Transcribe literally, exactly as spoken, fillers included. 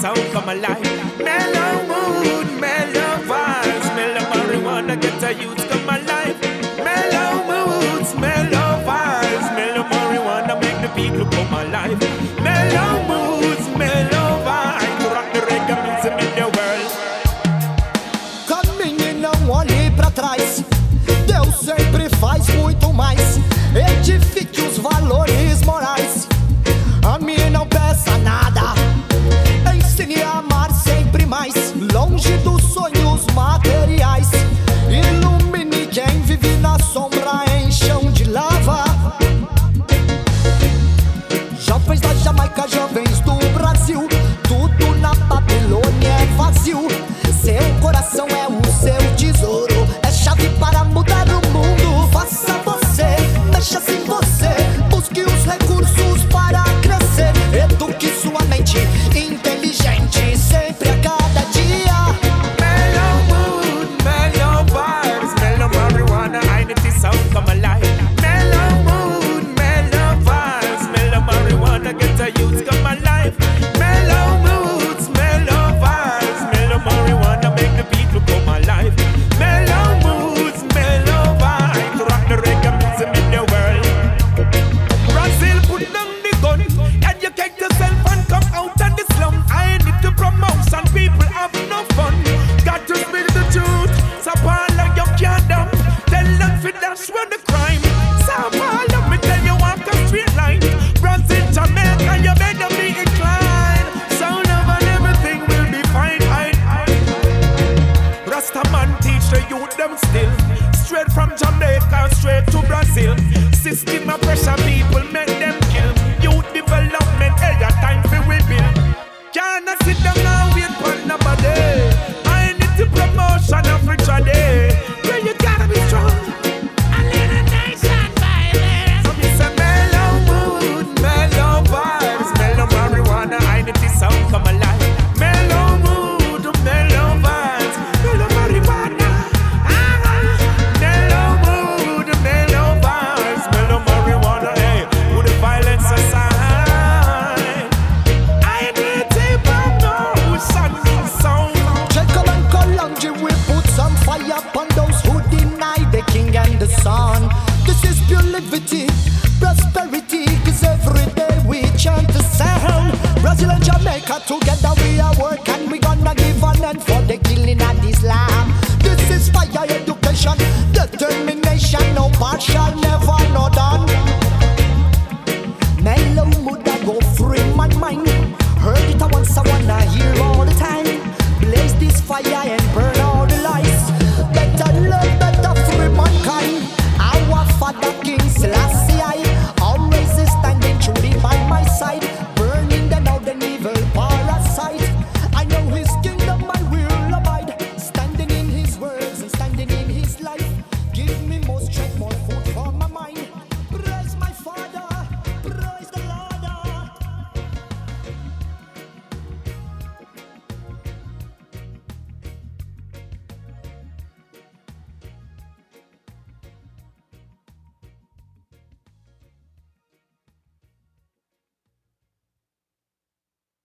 sound come alive. Mellow mood, mellow vibes, mellow marijuana get a youth come alive. Mellow moods, mellow vibes, mellow marijuana make the people come alive. Mellow moods, mellow vibes, rock the reggae music in the world. Caminhe, não olhe pra trás. Deus sempre faz muito mais. Edifique os valores morais. A mim não peça nada. Ensine a amar sempre mais. Longe dos sonhos materiais. Ilumine quem vive na sombra em chão de lava. Jovens da Jamaica, jovens do Brasil, tudo na Babilônia é vazio. Seu coração é o seu tesouro, é chave para mudar o mundo. Faça você, mexa sem você, busque os recursos para crescer. Eduque sua mente inteligente, sempre a cada dia. Mellow mood, mellow vibes, mellow marijuana, I need this sound come alive. Mellow mood, mellow vibes, mellow marijuana get a youth come alive. Mellow moods, mellow vibes, mellow marijuana make the people come alive. Mellow moods, mellow vibes, rock the reggae music in the world. Brazil put down the gun, educate yourself and come out of the slum. I need to promote some people have no fun. Got to speak the truth, so Paula you can't dump. Tell them for that's where the crime. So Paula me tell you walk a straight line. Brazil, Jamaica, you better be inclined. Sound of and everything will be fine. I, I. Rastaman teach the youth them still. Straight from Jamaica, straight to Brazil. System of pressure people make them kill. Youth development, hey, a time for rebuild. Can't sit down and wait for nobody. I need the promotion of rich a day. Girl, you gotta be strong. A little nation violence. So me say mellow mood, mellow vibes, mellow marijuana, I need this sound come alive. Mellow mood, mellow vibes, mellow marijuana. Ah, mellow mood, mellow vibes, mellow marijuana. Hey, with the violence aside, I need to promotion sound. Jekyll and Kalonji, we put some fire upon those who deny the king and the sun. This is pure liberty, prosperity, cause every day we chant the sound. Brazil and Jamaica together we are work and we gonna give an end for the killing of Islam. This is fire education, determination, no partial, never no done. Mellow mood I go free my mind.